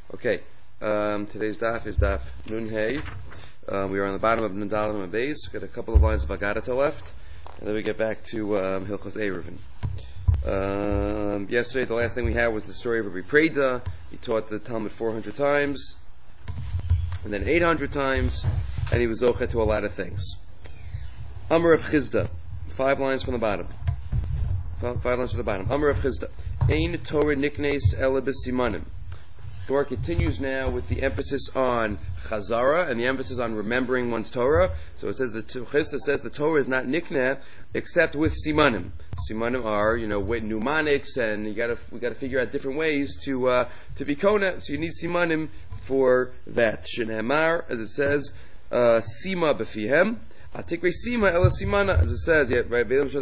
Okay, today's daf is daf Nun Hey. We are on the bottom of Nandalim and Beis. We've got a couple of lines of Agadata left, and then we get back to Hilchos Eruvin. Yesterday, the last thing we had was the story of Rabbi Preda. He taught the Talmud 400 times, and then 800 times, and he was zochet to a lot of things. Amar of Chizda, 5 lines from the bottom. 5 lines from the bottom. Amar of Chizda, Ein Torah Niknes Ela B'Simanim. Torah continues now with the emphasis on Chazara and the emphasis on remembering one's Torah. So it says Chizda says the Torah is not nikneh except with simanim. Simanim are mnemonics, and we got to figure out different ways to be kona. So you need simanim for that. Shenamar, as it says, sima b'fihem. Atikre sima ela simana, as it says, right?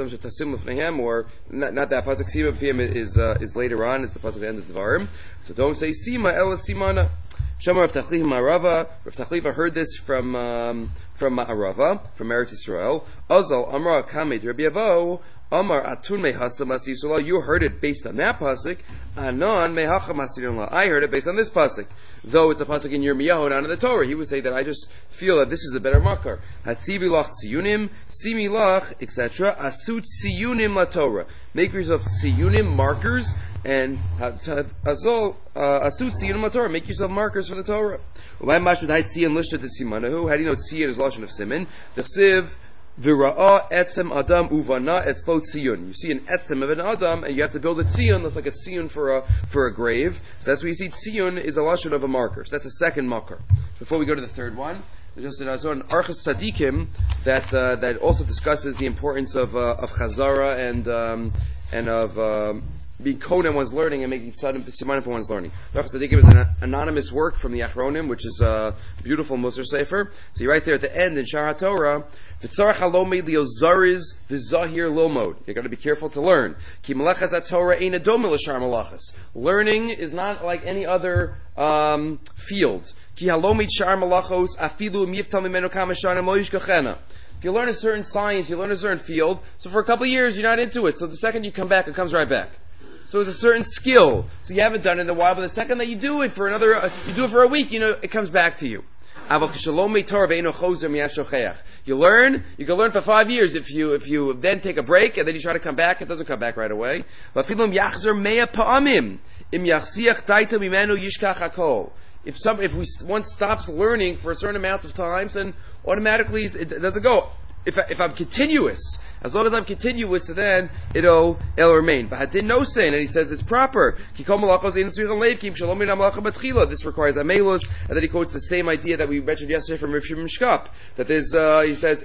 Or not that pasuk. Sima b'fihem is later on. It's the pasuk at the end of the Devarim. So don't say sima ela simana. Shamar Rav Tachliva Ma'arava. Rav Tachliva heard this from Ma'arava, from Eretz Yisrael. Azal Amra Kamed Rabbi Avo. Amar Atun Mehasam Asisula. You heard it based on that pasuk. Anon Mehacham Asirullah. I heard it based on this pasuk. Though it's a pasuk in Yirmiyahu, not in the Torah. He would say that I just feel that this is a better makar. Hatzivi lach siyunim, simi lach, etc. Asut siyunim la Torah. Make for yourself siyunim, markers, and asut siyunim la Torah. Make yourself markers for the Torah. How do you know tziyon is lashon of siman? D'chsiv v'ra'a etzem adam uvana etzlo tziyun. You see an etzem of an adam, and you have to build a tziyun. That's like a tziyun for a grave. So that's where you see tziyun is a lashon of a marker. So that's a second makar. Before we go to the third one, there's just an Archas Tzadikim that also discusses the importance of chazara and of being kona one's learning and making simanim for one's learning. Archas Tzadikim is an anonymous work from the Achronim, which is a beautiful Musar Sefer. So he writes there at the end in Shar HaTorah, V'tzarach halomei liozariz v'zahir lomod. You got to be careful to learn. Ki malachas HaTorah ein adom l'shar malachas. Learning is not like any other field. Ki halomei shar malachos afilu miyiftal mimenu kama shanim lo yishkachena. If you learn a certain science, you learn a certain field, so for a couple of years you're not into it. So the second you come back, it comes right back. So it's a certain skill. So you haven't done it in a while, but the second that you do it for you do it for a week, it comes back to you. You learn, you can learn for 5 years. If you then take a break and then you try to come back, it doesn't come back right away. If one stops learning for a certain amount of times, then automatically it doesn't go. If I'm continuous, as long as I'm continuous, then it'll remain. But hadin no saying, and he says it's proper. This requires amelus, and then he quotes the same idea that we mentioned yesterday from Rav Shimon Shkop. That there's, he says,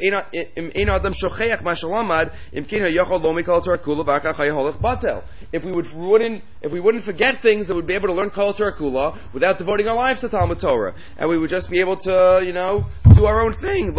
if we wouldn't forget things, then we'd be able to learn Kol Torah Kula without devoting our lives to Talmud Torah, and we would just be able to, do our own thing.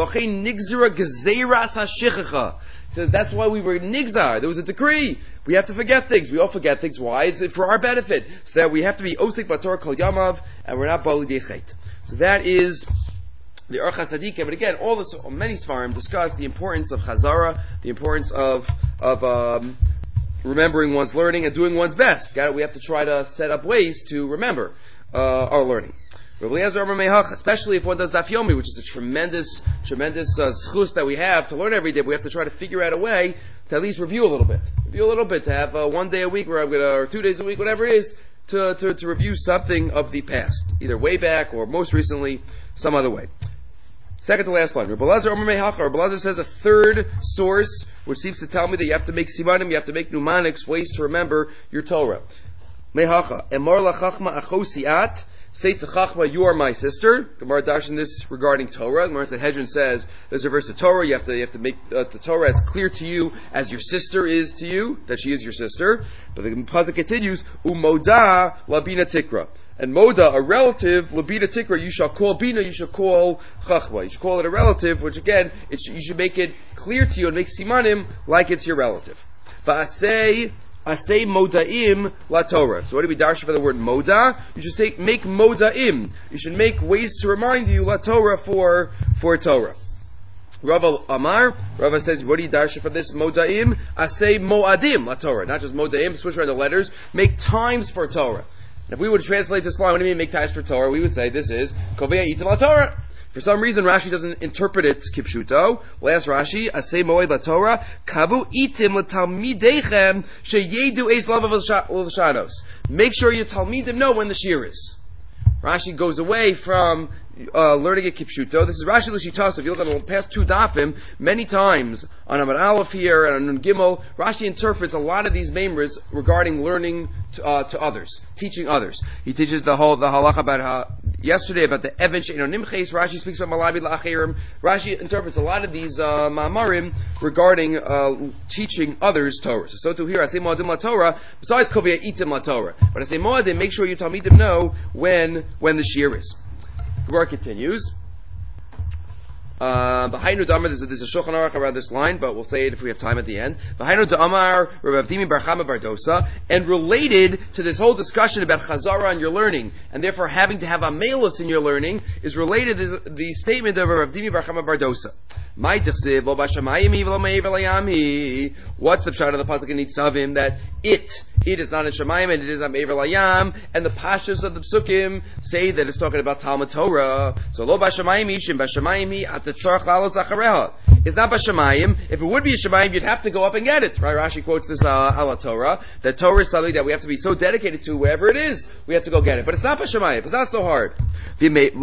He says that's why we were nigzar. There was a decree. We have to forget things. We all forget things. Why? It's for our benefit. So that we have to be osik bator kol yamav, and we're not bali dechet. So that is the Archas Tzadikim. But again, many Sfarim discuss the importance of chazara, the importance of remembering one's learning and doing one's best. We have to try to set up ways to remember our learning. Especially if one does Daf Yomi, which is a tremendous schus that we have to learn every day. We have to try to figure out a way to at least review a little bit, to have 1 day a week or 2 days a week, whatever it is, to review something of the past, either way back or most recently, some other way. Second to last line. Rabbi Elazar says a third source, which seems to tell me that you have to make simanim, you have to make mnemonics, ways to remember your Torah. Mehacha, emor lachachma achosiat. Say to Chachma, you are my sister. Gemara darshan this regarding Torah. Gemara Sanhedrin says there's a verse of Torah. You have to make the Torah as clear to you as your sister is to you, that she is your sister. But the pasuk continues, Umoda labina tikra. And moda, a relative, labina tikra, you shall call bina, you shall call Chachma. You should call it a relative, which again, you should make it clear to you and make simanim like it's your relative. Asay moda'im la Torah. So what do we darshan for the word moda? You should say, make moda'im. You should make ways to remind you la Torah for Torah. Rava Amar, Rava says, what do you darshan for this moda'im? Asay mo'adim la Torah. Not just moda'im, switch around the letters. Make times for Torah. And if we would translate this line, what do you mean make ties for Torah? We would say this is Kovea Itim La Torah. For some reason, Rashi doesn't interpret it kipshuto. We'll ask Rashi, Asay Moed La Torah, Kavu Itim L'Talmidechem Sheyedu Eis Lavav L'Shados. Make sure your Talmidim know when the shir is. Rashi goes away from learning it kipshuto. This is Rashi L'Shitas. If you look at the past two dafim, many times on Amar Aleph here and on Gimel, Rashi interprets a lot of these memras regarding learning to others, teaching others. He teaches the halacha about yesterday about the Even She'eino Nimches. Rashi speaks about Malabi La'achirim. Rashi interprets a lot of these ma'amarim regarding teaching others Torah. So to here, I say Moadim La Torah, besides Kovia Itim La Torah. But I say Moadim, make sure you Talmidim know when the shir is. Gemara continues. B'hainu Damar, there's a Shulchan Aruch around this line, but we'll say it if we have time at the end. B'hainu Damar, Rav Avdimi Bar Chama Bar Dosa, and related to this whole discussion about Chazara on your learning, and therefore having to have a melus in your learning, is related to the statement of Rav Avdimi Bar Chama Bar Dosa. What's the pshat of the pasuk in Nitzavim that it is not in Shemayim and it is on Me'ever Layam, and the pashas of the psukim say that it's talking about Talmud Torah. So lo b'Shemayim ishim b'Shemayim atetzarach lalos achareha. It's not b'Shemayim. If it would be a Shemayim, you'd have to go up and get it. Right? Rashi quotes this ala Torah, that Torah is something that we have to be so dedicated to wherever it is, we have to go get it. But it's not b'Shemayim. It's not so hard. And if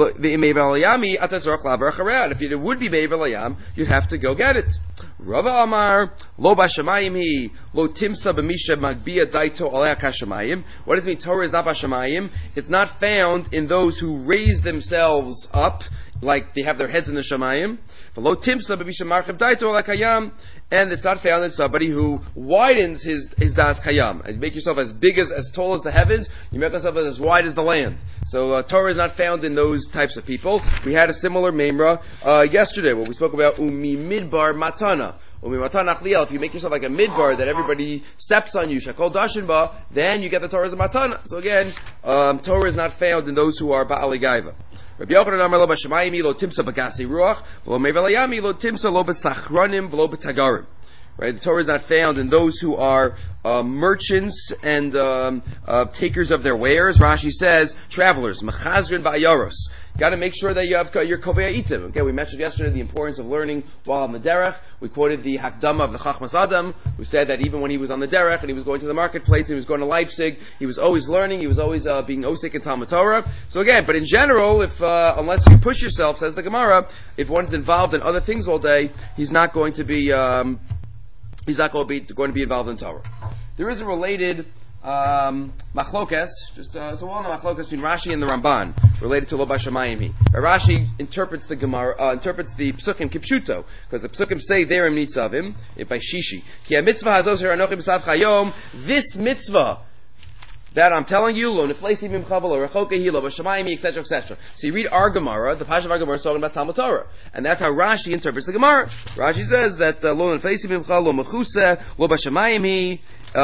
it would be Me'ever Layam, you'd have to go get it. Rava Amar, lo b'Shemayim hi, lo timsa b'misha magbia daito alei kashamayim. What does it mean? Torah is not b'Shemayim. It's not found in those who raise themselves up, like they have their heads in the Shemayim. Lo timsa b'misha marchiv daito alei kayam. And it's not found in somebody who widens his das kayam. And you make yourself as big as tall as the heavens, you make yourself as wide as the land. So Torah is not found in those types of people. We had a similar memra yesterday when we spoke about umi midbar matana. Umi matana achliel. If you make yourself like a midbar that everybody steps on you, shakol dashinba, then you get the Torah as a matana. So again, Torah is not found in those who are ba'ali gaiva. Rabbi Yochanan Amar lo b'Shemayim lo timsa b'gasi ruach v'lo me'ever layam lo timsa lo b'sachronim v'lo b'tagarim. Right, the Torah is not found in those who are merchants and takers of their wares. Rashi says travelers, mechazrin ba'ayaros. Got to make sure that you have your kovei itim. Okay, we mentioned yesterday the importance of learning while on the derech. We quoted the Hakdama of the Chachmas Adam, who said that even when he was on the derech and he was going to the marketplace and he was going to Leipzig, he was always learning. He was always being osik in Talmud Torah. So again, but in general, if unless you push yourself, says the Gemara, if one's involved in other things all day, he's not going to be going to be involved in Torah. There is a related machlokas, just so well known machlokas between Rashi and the Ramban, related to lo b'Shemayim. Rashi interprets the Gemara, interprets the psukim kipshuto, because the psukim say there in Nitzavim by Shishi. Ki mitzvah hazos anochi b'sav chayom. This mitzvah that I'm telling you, lo neflesi mimcha v'lo rechokehi lo b'Shemayim, etc., etc. So you read our Gemara, the Pasha of our Gemara is talking about Talmud Torah, and that's how Rashi interprets the Gemara. Rashi says that lo neflesi mimcha lo mechuse lo b'Shemayim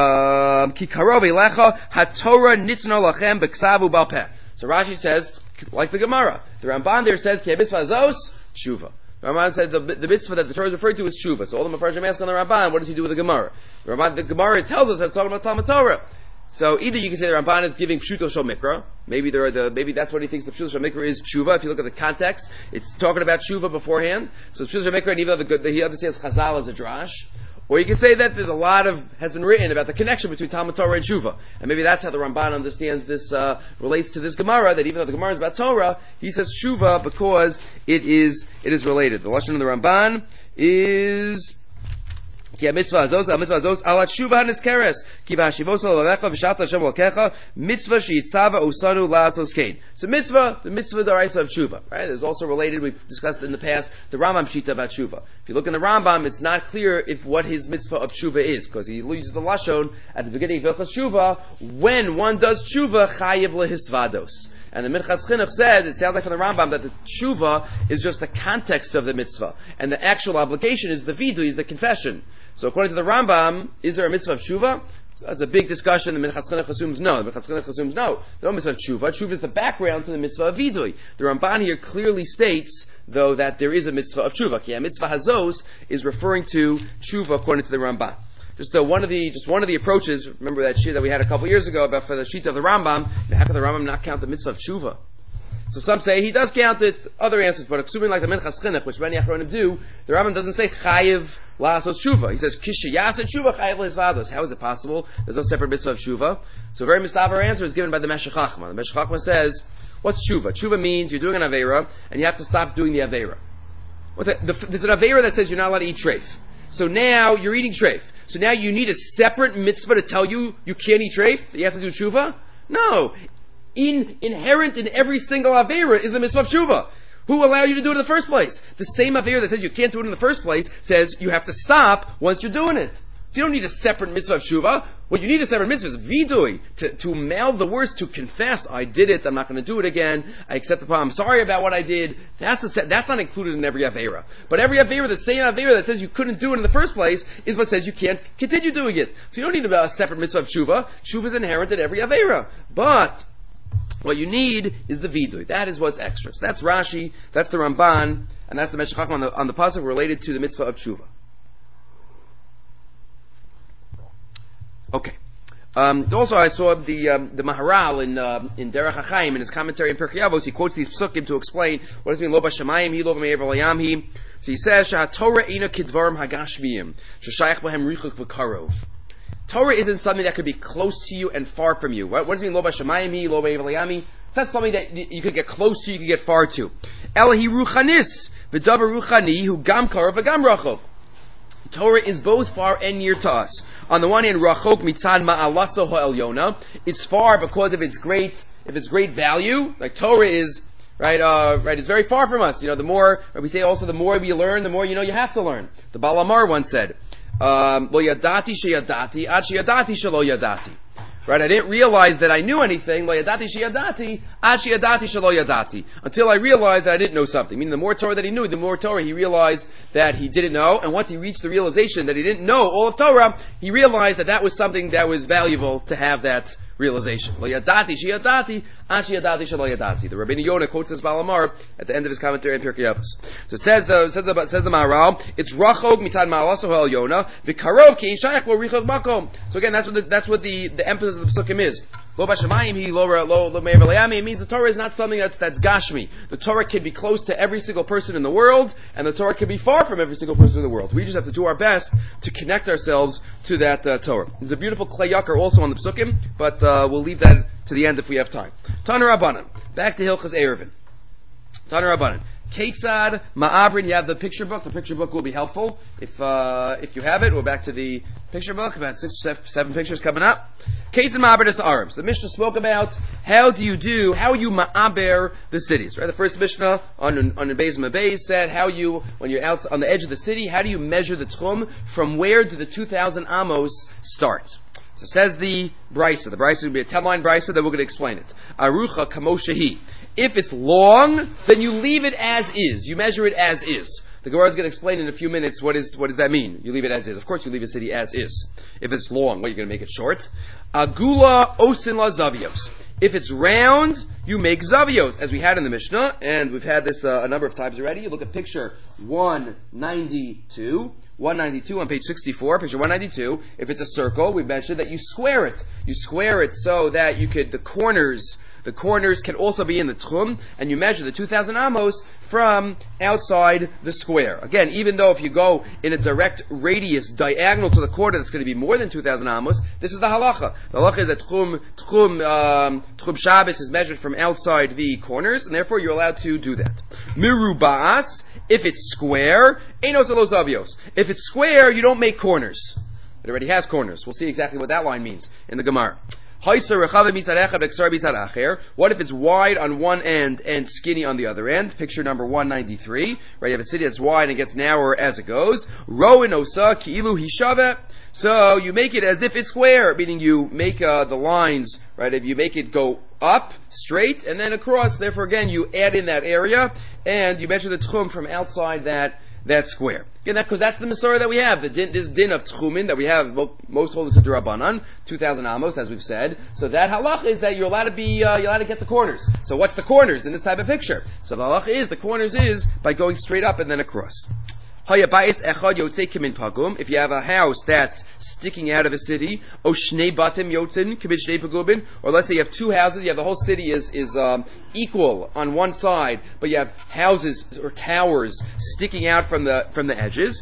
ki karov elecha haTorah nitzna lachem b'ksavu balpeh. So Rashi says, like the Gemara, the Ramban there says ki mitzvah zos tshuva. The Ramban said the mitzvah that the Torah is referred to is tshuva. So all the Mefarshim ask on the Ramban, what does he do with the Gemara? The Gemara tells us that it's talking about Talmud Torah. So either you can say the Ramban is giving Pshuto Shel Mikra. Maybe that's what he thinks the Pshuto Shel Mikra is tshuva. If you look at the context, it's talking about tshuva beforehand. So Pshuto Shel Mikra, and even though he understands Chazal as a drash. Or you can say that there's a lot has been written about the connection between Talmud Torah and tshuva. And maybe that's how the Ramban understands this, relates to this Gemara, that even though the Gemara is about Torah, he says tshuva because it is related. The Lashon of the Ramban is Ki mitzvah azos alat shuva niskeres ki b'hashivos l'alecha v'shavta Hashem l'kecha mitzvah sheyitzava usanu la'asos kain. So the mitzvah daraisa of tshuva. Right? There's also related. We've discussed in the past the Rambam shita about tshuva. If you look in the Rambam, it's not clear if what his mitzvah of tshuva is, because he uses the lashon at the beginning of Hilchos Tshuva. When one does tshuva, chayiv lehisvados. And the Minchas Chinuch says, it sounds like from the Rambam, that the tshuva is just the context of the mitzvah, and the actual obligation is the vidui, is the confession. So according to the Rambam, is there a mitzvah of tshuva? So that's a big discussion. The Minchas Chinuch assumes no. The Minchas Chinuch assumes no. There's no mitzvah of tshuva. Tshuva is the background to the mitzvah of vidui. The Ramban here clearly states, though, that there is a mitzvah of tshuva. Ki mitzvah hazos is referring to tshuva according to the Ramban. one of the approaches. Remember that shit that we had a couple years ago about for the sheet of the Rambam. How can the Rambam not count the mitzvah of tshuva? So some say he does count it. Other answers, but assuming like the Minchas Chinuch, which many Achronim do, the Rambam doesn't say chayiv la'asot tshuva. He says kishiyasat tshuva chayiv le'isvados. How is it possible? There's no separate mitzvah of tshuva. So a very mistaver answer is given by the Meshech Chochmah. The Meshech Chochmah says, what's tshuva? Tshuva means you're doing an aveira and you have to stop doing the aveira. There's an aveira that says you're not allowed to eat treif. So now you're eating treif. So now you need a separate mitzvah to tell you can't eat treif? You have to do tshuva? No. Inherent in every single aveira is the mitzvah of tshuva. Who allowed you to do it in the first place? The same aveira that says you can't do it in the first place says you have to stop once you're doing it. So you don't need a separate mitzvah of tshuva. What you need a separate mitzvah is vidui, to mouth the words, to confess, I did it, I'm not going to do it again, I accept the problem, I'm sorry about what I did. That's not included in every aveira. But every aveira, the same aveira that says you couldn't do it in the first place, is what says you can't continue doing it. So you don't need a separate mitzvah of tshuva. Tshuva is inherent in every aveira. But what you need is the vidui. That is what's extra. So that's Rashi, that's the Ramban, and that's the Meshech Chochmah on the pasuk related to the mitzvah of tshuva. Okay. Also, I saw the Maharal in Derech HaChaim in his commentary in Pirkei Avos. He quotes these psukim to explain what does it mean lo b'shamayim hi lo b'me'er v'layam hi. So he says Torah ina kidvarim hagashmiyim sheshayach b'hem richuk v'karov. Torah isn't something that could be close to you and far from you. What does it mean lo b'shamayim hi lo b'me'er v'layam hi? That's something that you could get close to, you could get far to. Elahi ruchanis v'davar ruchani hu gam karov v'gam rachov. Torah is both far and near to us. On the one hand, rachok mitzad ma'alaso ha'elyona. It's far because of its great value. Like Torah is it's very far from us. The more we say, also the more we learn, the more you have to learn. The Baal Amar once said, "Lo yadati sheyadati ad sheyadati shelo yadati." Right? I didn't realize that I knew anything. Lo yadati sheyadati ad sheyadati shelo yadati. Until I realized that I didn't know something. Meaning, the more Torah that he knew, the more Torah he realized that he didn't know. And once he reached the realization that he didn't know all of Torah, he realized that was something that was valuable to have that realization. Lo yadati sheyadati ad sheyadati shelo yadati. The Rabbeinu Yonah quotes this Baal Amar at the end of his commentary in Pirkei Avos. So says the Maharal, it's rachok mitzad ma'alaso ha'elyona v'karov ki ein shayach lo richok makom. So again, that's what the emphasis of the psukim is. Lo b'shamayim hi lo me'er v'layami. It means the Torah is not something that's gashmi. The Torah can be close to every single person in the world, and the Torah can be far from every single person in the world. We just have to do our best to connect ourselves to that Torah. There's a beautiful Klei Yakar also on the psukim, but we'll leave that to the end if we have time. Tana Rabbanan. Back to Hilchas Eruvin. Tana Rabbanan. Ketzad Ma'abrin. You have the picture book. The picture book will be helpful if you have it. We're back to the picture book. About 6 or 7 pictures coming up. Ketzad Ma'abrin es Arabs. The Mishnah spoke about how you Ma'aber the cities. Right. The first Mishnah on the Beis Mabez said when you're out on the edge of the city, how do you measure the tchum? From where do the 2,000 amos start? So says the Brisa. The Brisa would be a 10-line Brisa, then we're going to explain it. Arucha kamoshehi. If it's long, then you leave it as is. You measure it as is. The Gemara is going to explain in a few minutes what does that mean. You leave it as is. Of course you leave a city as is. If it's long, you're going to make it short? Agula osin la zavios. If it's round, you make zavios, as we had in the Mishnah, and we've had this a number of times already. You look at picture 192. 192 on page 64, picture 192. If it's a circle, we mentioned that you square it. You square it so that the corners can also be in the tchum, and you measure the 2,000 amos from outside the square. Again, even though if you go in a direct radius diagonal to the corner, that's going to be more than 2,000 amos. This is the halacha. The halacha is that tchum Shabbos is measured from outside the corners, and therefore you're allowed to do that. Miruba'as, if it's square, enos elo zavios. If it's square, you don't make corners. It already has corners. We'll see exactly what that line means in the Gemara. What if it's wide on one end and skinny on the other end? Picture number 193. Right, you have a city that's wide and gets narrower as it goes. Ro'in osa ki'ilu hishavet. So you make it as if it's square, meaning you make the lines, right? If you make it go up, straight, and then across, therefore again you add in that area, and you measure the tchum from outside that square. Again, because that's the Masorah that we have. This din of tchumin that we have, most hold this to Rabbanan, 2,000 amos, as we've said. So that halach is that you're allowed to get the corners. So what's the corners in this type of picture? So the halach is, the corners is by going straight up and then across. If you have a house that's sticking out of a city, or let's say you have two houses, you have the whole city is equal on one side, but you have houses or towers sticking out from the edges.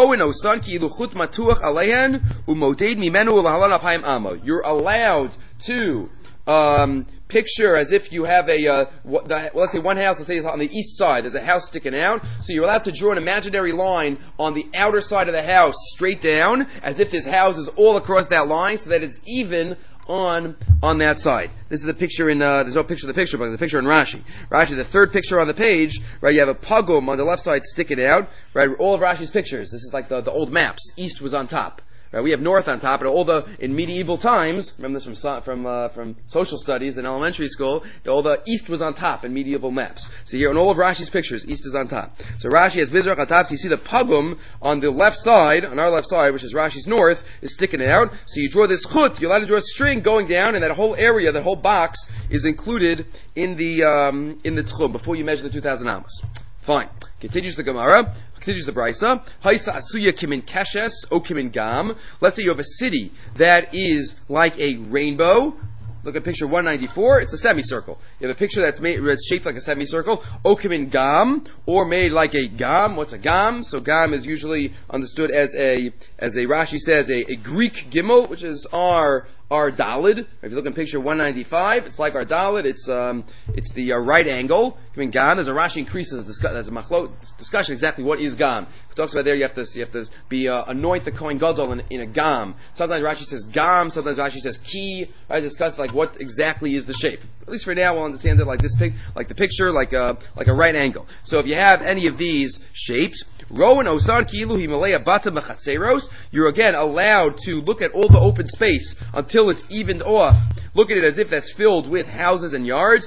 You're allowed to picture as if you have let's say one house, let's say it's on the east side, there's a house sticking out, so you're allowed to draw an imaginary line on the outer side of the house straight down, as if this house is all across that line, so that it's even on that side. This is the picture in, there's no picture of the picture, but there's a picture in Rashi. Rashi, the third picture on the page, right, you have a pugum on the left side sticking out, right, all of Rashi's pictures. This is like the old maps. East was on top. Right, we have north on top, and in medieval times, remember this from social studies in elementary school, all the east was on top in medieval maps. So here, in all of Rashi's pictures, east is on top. So Rashi has Mizrach on top, so you see the pugum on the left side, on our left side, which is Rashi's north, is sticking out. So you draw this chut, you're allowed to draw a string going down, and that whole area, that whole box, is included in the tchum, before you measure the 2,000 amos. Fine. Continues the Gemara. Continues the Brisa. Haisa asuya kimin keshes o kimin gam. Let's say you have a city that is like a rainbow. Look at picture 194. It's a semicircle. You have a picture that's shaped like a semicircle. O kimin gam, or made like a gam. What's a gam? So gam is usually understood as a Rashi says, a Greek gimel, which is our Dalid. If you look in picture 195, it's like our Dalid. It's the right angle. I mean, Gam, there's a Rashi increases. There's a discussion exactly what is Gam. It talks about there you have to be anoint the Kohen Gadol in a Gam. Sometimes Rashi says Gam. Sometimes Rashi says Ki. I discuss like what exactly is the shape. At least for now, we'll understand it like this like the picture, like a right angle. So if you have any of these shapes, Rowan Osan Kilu Himalaya Bata Mechatzeros, you're again allowed to look at all the open space until it's evened off. Look at it as if that's filled with houses and yards.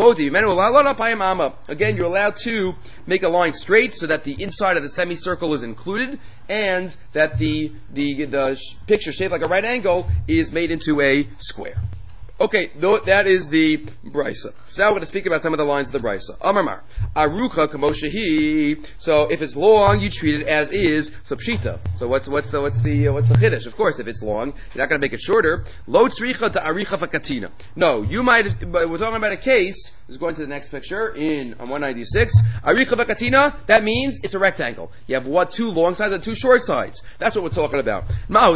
Again, you're allowed to make a line straight so that the inside of the semicircle is included, and that the picture shaped like a right angle is made into a square. Okay, that is the Brisa. So now we're going to speak about some of the lines of the Brisa. Amar Arucha Kamoshehi. So if it's long, you treat it as is. So pshita. So what's the chiddush? Of course, if it's long, you're not going to make it shorter. Lo tzricha to aricha fakatina. No, you might. But we're talking about a case. Let's go into the next picture on 196. Aricha fakatina. That means it's a rectangle. You have two long sides and two short sides. That's what we're talking about. You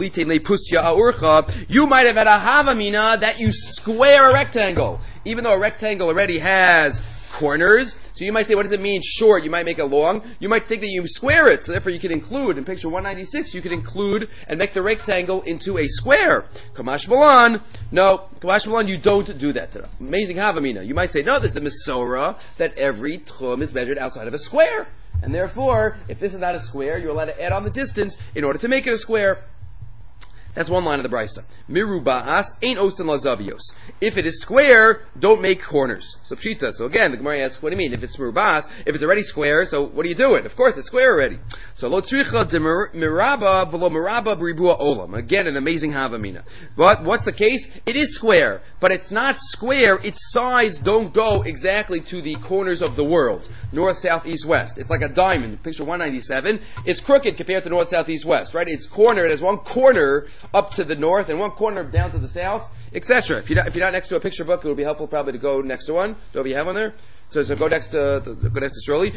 might have had a havamina that you square a rectangle, even though a rectangle already has corners. So you might say, what does it mean short? You might make it long. You might think that you square it, so therefore you can include, in picture 196, you can include and make the rectangle into a square. Kamash Malan, no, Kamash Malan, you don't do that. Amazing havamina. You might say, no, there's a Mesorah that every tchum is measured outside of a square. And therefore, if this is not a square, you're allowed to add on the distance in order to make it a square. That's one line of the Brisa. Miruba'as ain't osin lazavios. If it is square, don't make corners. So pshita. So again, the Gemara asks, what do you mean? If it's miruba'as, if it's already square, so what are you doing? Of course, it's square already. So lo tzricha de miraba v'lo miraba b'ribua olam. Again, an amazing havamina. But what's the case? It is square, but it's not square. Its size don't go exactly to the corners of the world. North, south, east, west. It's like a diamond. Picture 197. It's crooked compared to north, south, east, west, right? It's cornered. It has one corner up to the north and one corner down to the south, etc. If you're not next to a picture book, it would be helpful probably to go next to one. Do you have one there? So go next to Shirley.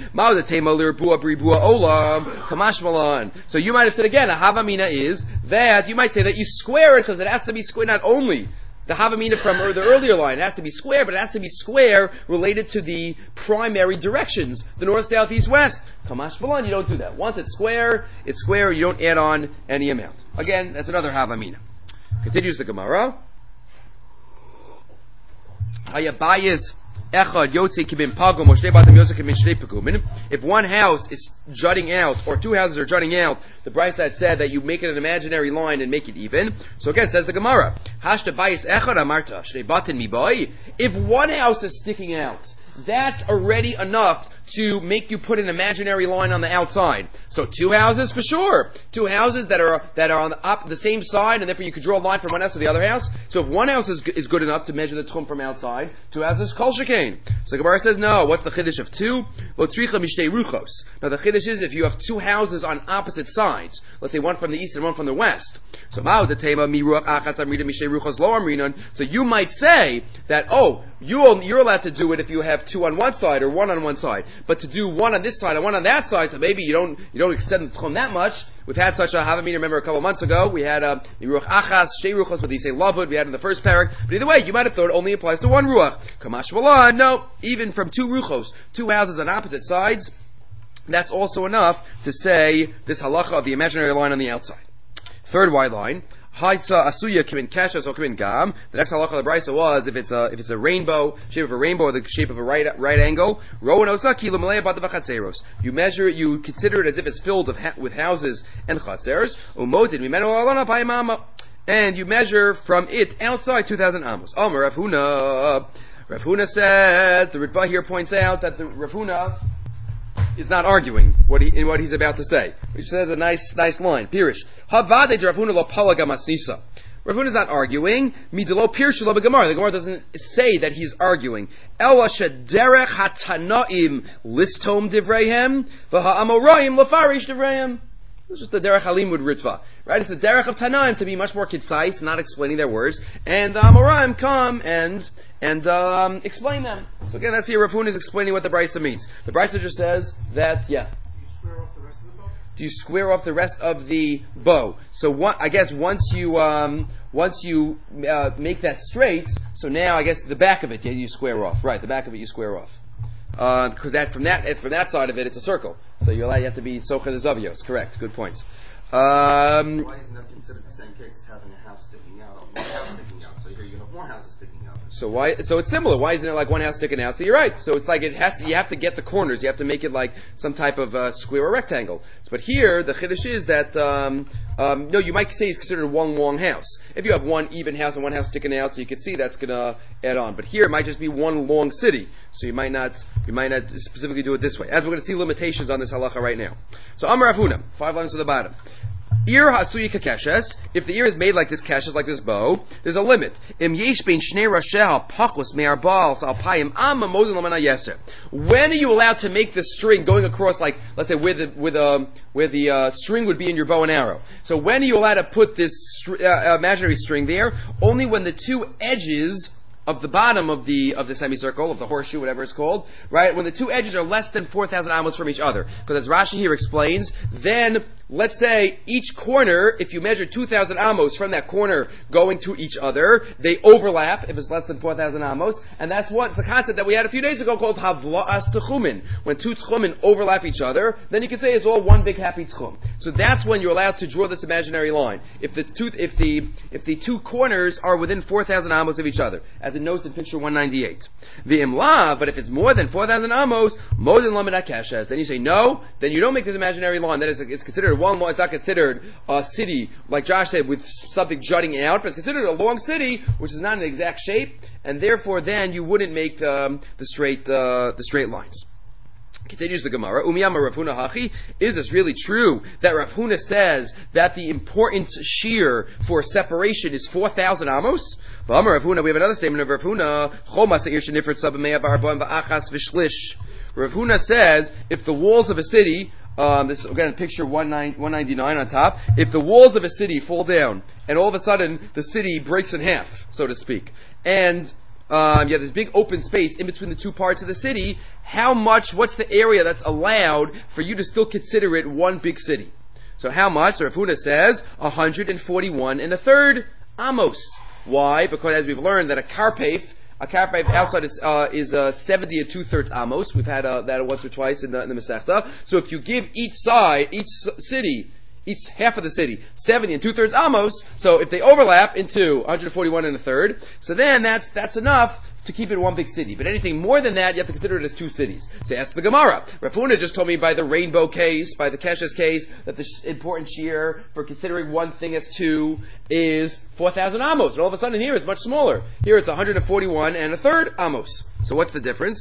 So you might have said again, a havamina is that you might say that you square it because it has to be square. Not only the havamina from the earlier line, it has to be square, but it has to be square related to the primary directions, the north, south, east, west. Kamash Balan, you don't do that. Once it's square, you don't add on any amount. Again, that's another havamina. Continues the Gemara. Hayabayis echad yotze kibim pagum or shnei batim yotze kibim shnei pagumin. If one house is jutting out, or two houses are jutting out, the Brisa had said that you make it an imaginary line and make it even. So again, says the Gemara, hashta bayis echad amarta shnei batim mibai. If one house is sticking out, that's already enough to make you put an imaginary line on the outside. So 2 houses for sure. 2 houses that are on the same side, and therefore you could draw a line from one house to the other house. So if one house is good enough to measure the tchum from outside, 2 houses kol shekain. So Gemara says no. What's the chiddush of 2? Lo tzricha mishtei ruchos. Now the chiddush is if you have 2 houses on opposite sides, let's say one from the east and one from the west. So so you might say that, you're allowed to do it if you have 2 on one side or 1 on one side, but to do 1 on this side and 1 on that side, so maybe you don't extend the tchum that much. We've had such a Havamina, remember a couple of months ago, we had Ruach Achas, Shei Ruchos, what they say Lavud, we had in the first parak, but either way, you might have thought it only applies to 1 Ruach. Kamash V'la, no, even from 2 Ruchos, 2 houses on opposite sides, that's also enough to say this halacha of the imaginary line on the outside. Third wide line, Haitza Asuya Kimin Kashas or Kimin Gam. The next halacha of the brisa was if it's a rainbow, shape of a rainbow or the shape of a right angle, Rowan Osaki Lumalea Badavachatzeros. You measure it, you consider it as if it's filled with houses and chatzeros. Umotin Mimeno Alana Paimama. And you measure from it outside 2,000 amos. Amar Rav Huna. Rav Huna said, the Ritva here points out that the Rav Huna is not arguing what he's about to say. He says a nice line. Pirish. Havade Rav Huna lo palaga masnisa. Rav Huna is not arguing. Midelo pirshu lo begamar. The Gemara doesn't say that he's arguing. Ela shederech hatanaim listom divreihem v'ha'amoraim lefarish divreihem. It's just the derech halimud ritva, right? It's the derech of Tanaim to be much more concise, not explaining their words, and the Amoraim come and explain them. So again, that's here. Rav Huna is explaining what the brisa means. The brisa just says that, yeah. Do you square off the rest of the bow? So I guess once you make that straight, so now I guess the back of it, you square off. Right, the back of it you square off. Because from that side of it, it's a circle. So you have to be socha the zavios. Correct. Good point. Why isn't that considered the same case as having a house sticking out? One house sticking out. So here you have more houses sticking out. So it's similar. Why isn't it like one house sticking out? So you're right. So it's like you have to get the corners. You have to make it like some type of square or rectangle. But here the chiddush is that no, you might say it's considered one long house. If you have one even house and one house sticking out, so you can see that's gonna add on. But here it might just be one long city. So you might not specifically do it this way. As we're going to see limitations on this halacha right now. So Amar Rav Huna, 5 lines to the bottom. Ear hasuyi kakeshes. If the ear is made like this keshes, like this bow, there's a limit. Im yesh bein shnei rasheh pachus me'ar baal salpayim amma modin lamana yeser. When are you allowed to make the string going across, like let's say where the string would be in your bow and arrow? So when are you allowed to put this imaginary string there? Only when the 2 edges of the bottom of the semicircle, of the horseshoe, whatever it's called, right? When the 2 edges are less than 4,000 amos from each other. Because as Rashi here explains, then let's say each corner, if you measure 2,000 amos from that corner going to each other, they overlap if it's less than 4,000 amos, and that's what the concept that we had a few days ago called havla'as techumin. When 2 techumin overlap each other, then you can say it's all one big happy techum. So that's when you're allowed to draw this imaginary line. If the 2 corners are within 4,000 amos of each other, as it notes in picture 198. The imla, but if it's more than 4,000 amos, modin lamed akeshes, then you say no, then you don't make this imaginary line. That is, it's considered one long, it's not considered a city, like Josh said, with something jutting out, but it's considered a long city, which is not an exact shape, and therefore then you wouldn't make the straight lines. Continues the Gemara. Umiyama Rav Huna Hachi. Is this really true that Rav Huna says that the important shear for separation is 4,000 amos? Rav Huna, we have another statement of Rav Huna. Rav Huna says if the walls of a city, this is again picture 199 on top. If the walls of a city fall down and all of a sudden the city breaks in half, so to speak, and you have this big open space in between the 2 parts of the city, what's the area that's allowed for you to still consider it one big city? So how much? So Rav Huna says 141 1/3 amos. Why? Because as we've learned that a karpef outside is 70 2/3 amos. We've had that once or twice in the Masechta. So if you give each city, each half of the city, 70 2/3 amos, so if they overlap into 141 1/3, so then that's enough to keep it one big city. But anything more than that, you have to consider it as 2 cities. So ask the Gemara. Rav Huna just told me by the rainbow case, by the Keshes case, that the important shear for considering one thing as 2 is 4,000 amos. And all of a sudden here it's much smaller. Here it's 141 1/3 amos. So what's the difference?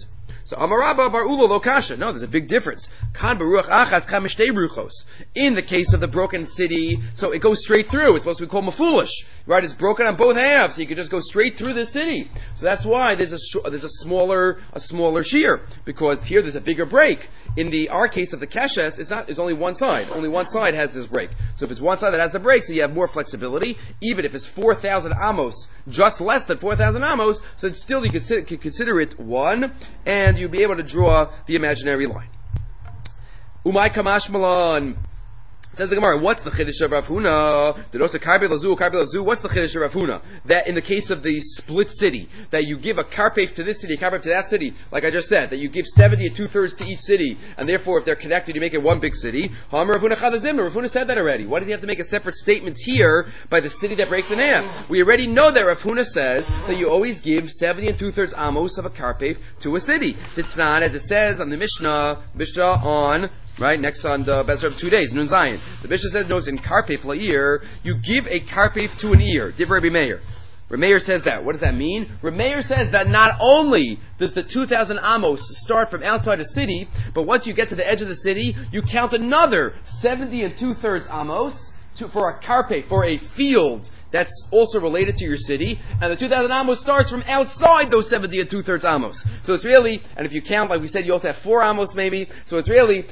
So Amarabba bar Ula lo kasha. No, there's a big difference. Kan baruch achas kan mishtei ruchos. In the case of the broken city, so it goes straight through. It's supposed to be called mafulish, right? It's broken on both halves, so you can just go straight through the city. So that's why there's a smaller shear, because here there's a bigger break. In our case of the keshes, it's only one side. Only one side has this break. So if it's one side that has the break, so you have more flexibility. Even if it's 4,000 amos, just less than 4,000 amos, so it's still you can consider it one, and you'll be able to draw the imaginary line. Umay kamash malan. Says the Gemara, what's the chiddush of Rav Huna? What's the chiddush of Rav Huna? That in the case of the split city, that you give a karpef to this city, a karpef to that city, like I just said, that you give 70 and 2/3 to each city, and therefore if they're connected, you make it one big city. Rav Huna said that already. Why does he have to make a separate statement here by the city that breaks in half? We already know that Rav Huna says that you always give 70 and 2/3 amos of a karpef to a city. It's not, as it says on the Mishnah on right, next on the Bezer of 2 days, Nun Zayin. The Mishnah says, no, it's in Karpef La'ir, you give a Karpef to an ear. Divrei Rabbi Meir. Rabbi Meir says that. What does that mean? Rabbi Meir says that not only does the 2,000 amos start from outside a city, but once you get to the edge of the city, you count another 70 and 2/3 amos for a Karpef, for a field that's also related to your city, and the 2,000 amos starts from outside those 70 and 2/3 amos. So it's really, and if you count, like we said, you also have 4 amos maybe, so it's really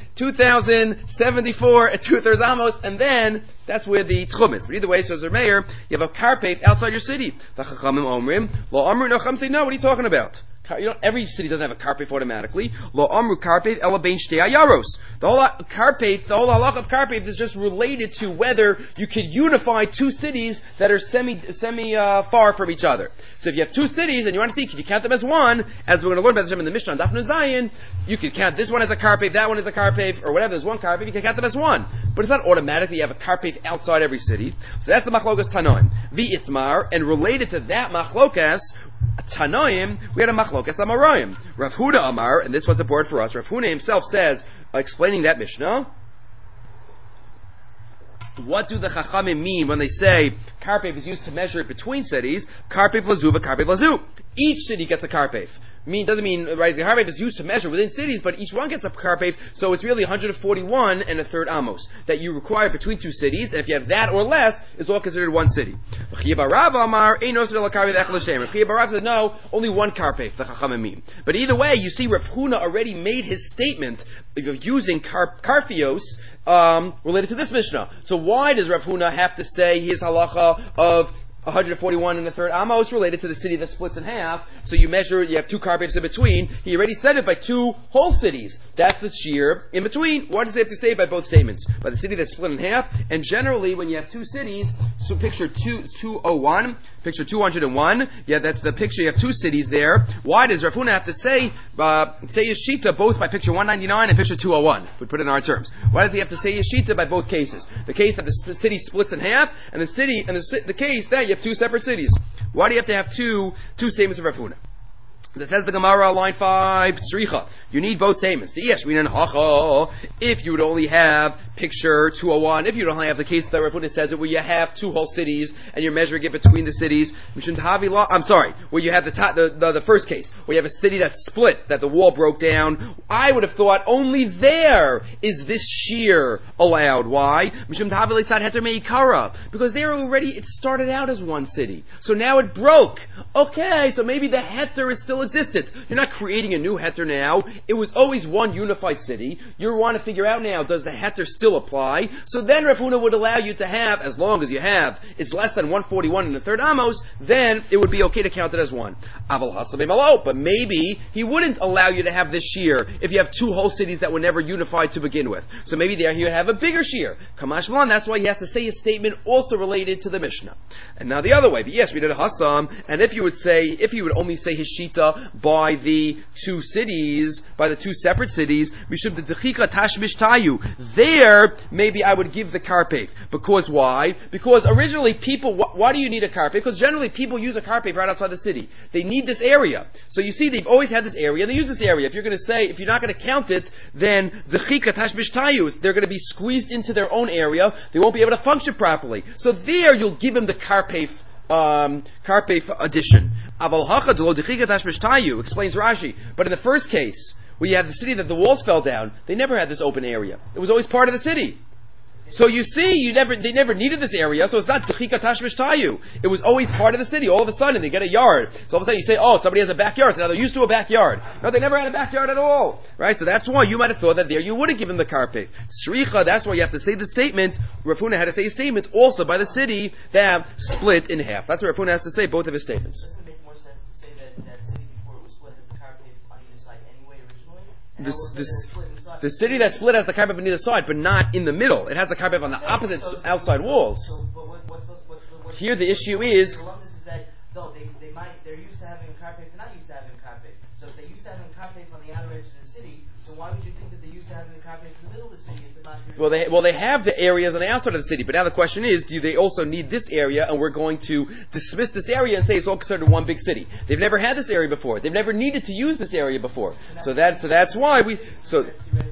2,074 and 2/3 amos, and then that's where the tchum is. But either way, so as a mayor, you have a karpef outside your city. The chachamim omrim, lo amru, no chacham say, no, what are you talking about? Every city doesn't have a karpef automatically. Lo amru karpef ela bein shtei ayaros. The whole halach of karpef is just related to whether you could unify two cities that are semi far from each other. So if you have two cities and you want to see, could you count them as one? As we're going to learn about this in the Mishnah on Daf Nun Zayin, you could count this one as a karpef, that one as a karpef, or whatever. There's one karpef, you can count them as one. But it's not automatically you have a karpef outside every city. So that's the machlokas Tanoim. V'itmar, and related to that machlokas, Tanoim, we had a machlokas Amarayim. Rav Huda Amar, and this was a board for us. Rav Huda himself says, explaining that Mishnah, what do the Chachamim mean when they say karpef is used to measure it between cities? Karpef lazu, but karpef lazu. Each city gets a karpef. Doesn't mean, right, the karpef is used to measure within cities, but each one gets a karpef, so it's really 141 and a third amos that you require between two cities, and if you have that or less, it's all considered one city. Rav says, no, only one karpef, the Chachamim mean. But either way, you see Rav Huna already made his statement of using karfios, related to this Mishnah. So why does Rav Huna have to say his halacha of 141 and a third amos related to the city that splits in half? So you measure, you have two karpefs in between. He already said it by two whole cities. That's the shear in between. What does he have to say by both statements? By the city that's split in half. And generally, when you have two cities, so picture 201, picture 201. Yeah, that's the picture. You have two cities there. Why does Rav Huna have to say Yeshita both by picture 199 and picture 201? If we put it in our terms. Why does he have to say Yeshita by both cases? The case that the city splits in half, and the case that you have two separate cities. Why do you have to have two statements of Rav Huna? That says the Gemara, line 5, Tzricha. You need both statements. If you would only have picture 201, if you don't have the case that Rav Huna says it, where you have two whole cities and you're measuring it between the cities, where you have the first case, where you have a city that's split, that the wall broke down, I would have thought only there is this shear allowed. Why? Because there already, it started out as one city. So now it broke. Okay, so maybe the heter is still existent. You're not creating a new heter now. It was always one unified city. You want to figure out now, does the heter still apply? So then Rav Huna would allow you to have, as long as you have, it's less than 141 and a third amos, then it would be okay to count it as one. But maybe he wouldn't allow you to have this shear if you have two whole cities that were never unified to begin with. So maybe there he would have a bigger shear. Kamash Malan, that's why he has to say a statement also related to the Mishnah. And now the other way, but yes, we did a Hassam, and if you would only say his shita by the two cities, by the two separate cities, mishum de dechika tashmish tayu, there maybe I would give the karpef. Because why? Because originally people, why do you need a karpef? Because generally people use a karpef right outside the city. They need this area. So you see, they've always had this area, and they use this area. If you're going to say, if you're not going to count it, then dechika tashmish tayu, they're going to be squeezed into their own area. They won't be able to function properly. So there you'll give them the karpef karpef addition. Aval hacha delo dechika tashmish tayu, explains Rashi. But in the first case, where you have the city that the walls fell down, they never had this open area. It was always part of the city. So you see, they never needed this area, so it's not dechika tashmish tayu. It was always part of the city. All of a sudden, they get a yard. So all of a sudden you say, oh, somebody has a backyard, so now they're used to a backyard. No, they never had a backyard at all. Right? So that's why you might have thought that there you would have given the karpef. Sricha, that's why you have to say the statement. Rav Huna had to say a statement also by the city that split in half. That's what Rav Huna has to say, both of his statements. Doesn't it make more sense to say that city before it was split has the karpef on either side anyway originally? The city that split has the karpef on either side, but not in the middle. It has the karpef on the opposite outside walls. But what's Here the issue is that though they're used to having a karpef, they're not used to having a karpef. So if they're used to having a karpef on the outer edge of the city, so why would you think that they're used to having a karpef in the middle of the city if they're not? Well, they have the areas on the outside of the city, but now the question is, do they also need this area? And we're going to dismiss this area and say it's all considered one big city. They've never had this area before. They've never needed to use this area before. So that's why we. So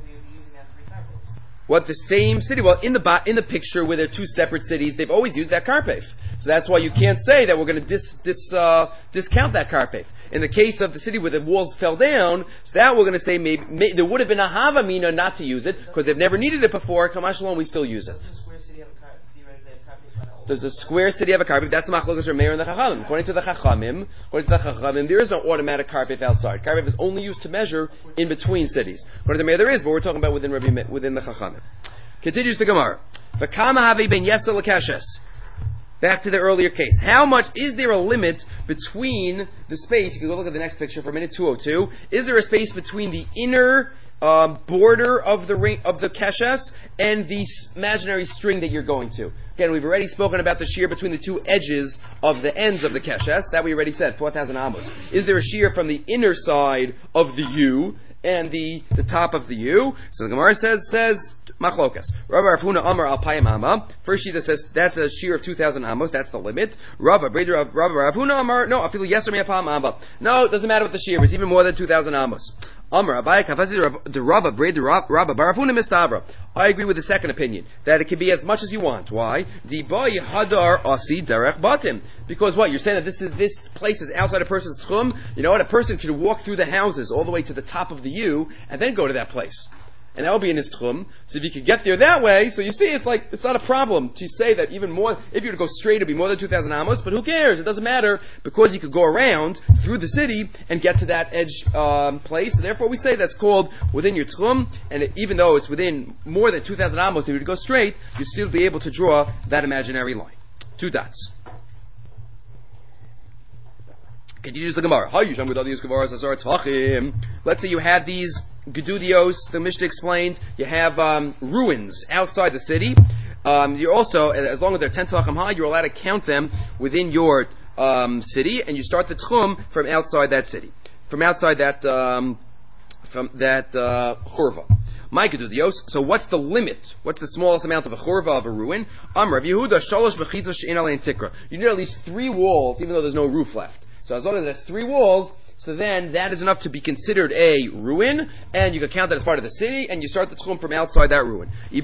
what the same city? Well, in the picture where they're two separate cities, they've always used that karpef. So that's why you can't say that we're going to discount that karpef. In the case of the city where the walls fell down, so that we're going to say maybe there would have been a havamina not to use it because they've never needed it before. Kamash Shalom, we still use it. Does a square city have a karpef? That's the machlokas or mayor and the chachamim. According to the chachamim, there is no automatic karpef outside. Karpef is only used to measure in between cities. According to the mayor, there is, but we're talking about within the chachamim. Continues the Gemara. V'kama havi ben yesel l'keshes. Back to the earlier case. How much is there a limit between the space? You can go look at the next picture for minute 202. Is there a space between the inner border of the ring of the keshes and the imaginary string that you're going to? Again, we've already spoken about the shear between the two edges of the ends of the keshes. That we already said, 4,000 amos. Is there a shear from the inner side of the U and the top of the U? So the Gemara says machlokas. Rabbi Rav Huna Amar al Payim Amma. First sheet that says that's a shear of 2,000 amos. That's the limit. Rabbi Rav Huna Amar. No, I feel yeser miyapam Amma. No, it doesn't matter what the shear is. Even more than 2,000 amos. Amar Abai Kafasi the Rabba Braid the Rabba Baravuna Mistabra. I agree with the second opinion that it can be as much as you want. Why? Diboy Hadar Asi Derech Batim. Because what? You're saying that this place is outside a person's chum. You know what? A person can walk through the houses all the way to the top of the U and then go to that place. And that will be in his tchum. So if you could get there that way, so you see, it's not a problem to say that even more, if you were to go straight, it'd be more than 2,000 amos, but who cares? It doesn't matter, because you could go around through the city and get to that edge, place. So therefore we say that's called within your tchum, and even though it's within more than 2,000 amos, if you were to go straight, you'd still be able to draw that imaginary line. 2 dots. Continues the Gemara. Let's say you have these gedudios, the Mishnah explained, you have ruins outside the city. You're also, as long as they're 10 tefachim high, you're allowed to count them within your city, and you start the tchum from outside that city. From outside that churva. My gedudios. So what's the limit? What's the smallest amount of a churva of a ruin? Rav Yehuda, shalosh mechitzos she'ein alein tikra. You need at least 3 walls, even though there's no roof left. So as long as there's 3 walls, so then that is enough to be considered a ruin, and you can count that as part of the city, and you start the tchum from outside that ruin.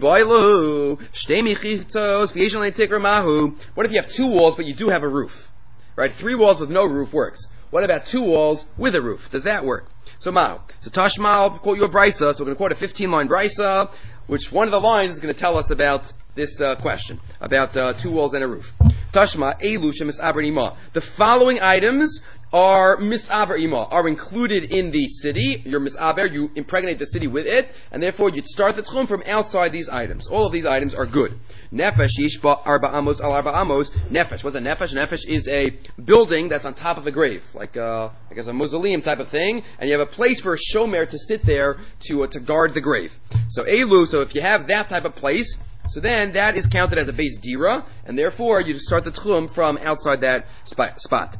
What if you have 2 walls, but you do have a roof? Right? 3 walls with no roof works. What about 2 walls with a roof? Does that work? So Tashma, I'll quote you a brisa, so we're going to quote a 15-line brisa, which one of the lines is going to tell us about this question, about 2 walls and a roof. Tashma, Elu shemis'aber ima. The following items are mis'aber ima, are included in the city. You're mis'aber, you impregnate the city with it, and therefore you'd start the tchum from outside these items. All of these items are good. Nefesh yishba arba amos al arba amos. Nefesh. What's a nefesh? Nefesh is a building that's on top of a grave, like I guess a mausoleum type of thing, and you have a place for a shomer to sit there to guard the grave. So elu. So if you have that type of place, so then that is counted as a base dira, and therefore you start the tchum from outside that spot.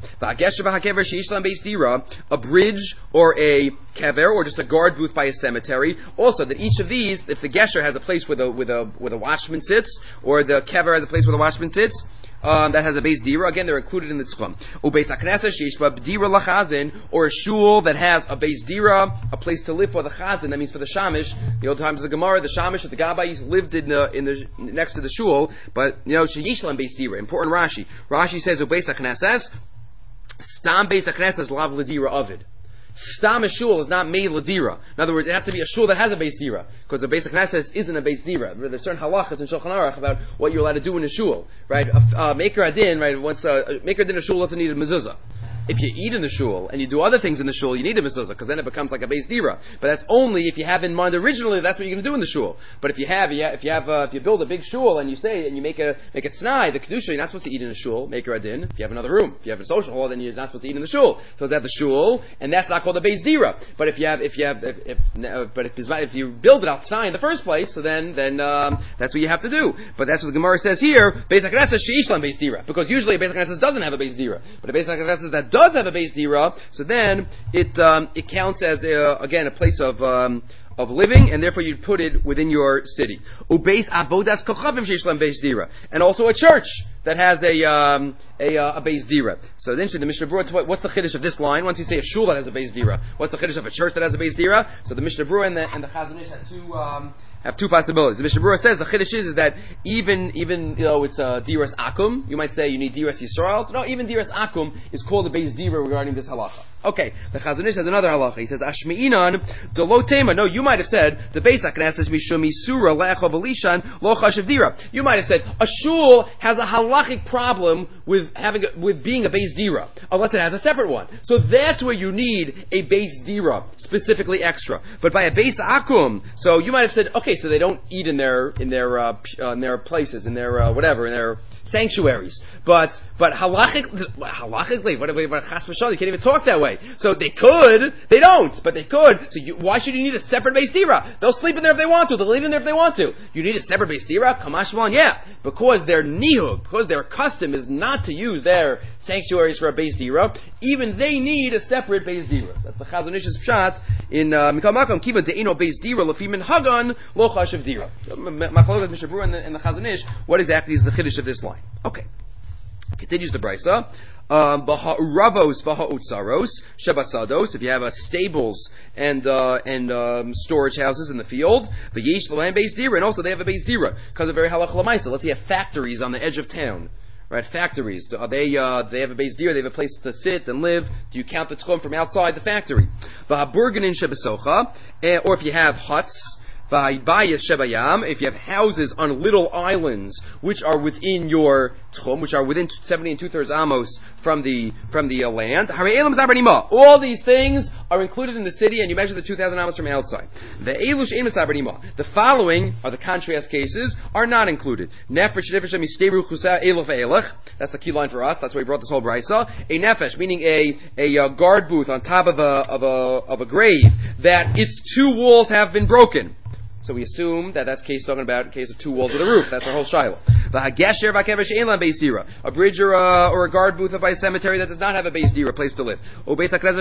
A bridge or a kever, or just a guard booth by a cemetery. Also, that each of these, if the gesher has a place where the watchman sits, or the kever has a place where the watchman sits, that has a base dira, again they're included in the tzchum. Ubeis haknesa sheish ba dira lachazin, or a shul that has a base dira, a place to live for the chazin. That means for the shamish. The old times of the Gemara, the shamish that the gabais lived in the next to the shul, but sheish lam base dira. Important Rashi. Rashi says ubeis haknesas stam beis haknesas lav ledira avid. Stam a shul is not made ladira. In other words, it has to be a shul that has a base dira, because a base knesses isn't a base dira. There's certain halachas in Shulchan Aruch about what you're allowed to do in a shul, right? Maker adin, right? Once maker adin a shul doesn't need a mezuzah. If you eat in the shul and you do other things in the shul, you need a mezuzah, because then it becomes like a base dira. But that's only if you have in mind originally that's what you're going to do in the shul. But if you build a big shul and you say and you make a t'nai, the kedusha, you're not supposed to eat in a shul, maker adin. If you have another room, if you have a social hall, then you're not supposed to eat in the shul. So that's the shul, and that's not called a base dira. But if you build it outside in the first place, so then that's what you have to do. But that's what the Gemara says here. Beis haknesses sheishlam base dira, because usually a beis haknesses doesn't have a base dira, but a beis haknesses that does have a base dira, so then it counts as again a place of living, and therefore you'd put it within your city. Ubeis avodas kochavim sheishlam base dira, and also a church that has a base dira. So then the Mishnah Berurah, what's the chiddush of this line? Once you say a shul that has a base dira, what's the chiddush of a church that has a base dira? So the Mishnah Berurah and the Chazon Ish have two possibilities. The Mishnah Berurah says the chiddush is that even though it's diras akum, you might say you need diras Yisrael. So no, even diras akum is called a base dira regarding this halacha. Okay, the Chazon Ish has another halacha. He says ashmi'inan delo tema. No, you might have said the beis haknesses mishum isura le'echav elishan lo chashiv dira. You might have said a shul has a halachic problem with being a base dira, unless it has a separate one. So that's where you need a base dira, specifically extra. But by a base akum, so you might have said, okay, so they don't eat in their places, in their sanctuaries. But halachically, what chas v'shalom, you can't even talk that way. So they could, they don't, but they could. So why should you need a separate base dira? They'll sleep in there if they want to. They'll eat in there if they want to. You need a separate base dira? Kamash v'lan, yeah, because their nihug, because their custom is not to use their sanctuaries for a base dira. Even they need a separate base dira. That's the Chazon Ish's pshat in Mikal Makam Kiva De'ino base dira lefimin hagan lo chashiv dira. Machlokes Mishnah Berurah and the Chazon Ish, what exactly is the chiddush of this line? Okay, continues the brisa. Ravos v'ha'utzaros shebasados. If you have stables and storage houses in the field, v'yesh lohem beis dira, and also they have a beis dira because of very halacha l'maisa. Let's say you have factories on the edge of town. Right, factories. They have a beis dira. They have a place to sit and live. Do you count the tchum from outside the factory? V'haburganin shebesocha, or if you have huts. If you have houses on little islands which are within your tchum, which are within 70 and 2/3 amos from the land, all these things are included in the city, and you measure the 2,000 amos from outside. The following are the contrast cases, are not included. That's the key line for us. That's why we brought this whole brisa. A nefesh, meaning a guard booth on top of a grave that its two walls have been broken. So we assume that that's talking about a case of two walls with a roof. That's our whole shiloh. A bridge or a guard booth by a cemetery that does not have a beis dira, place to live. All these cases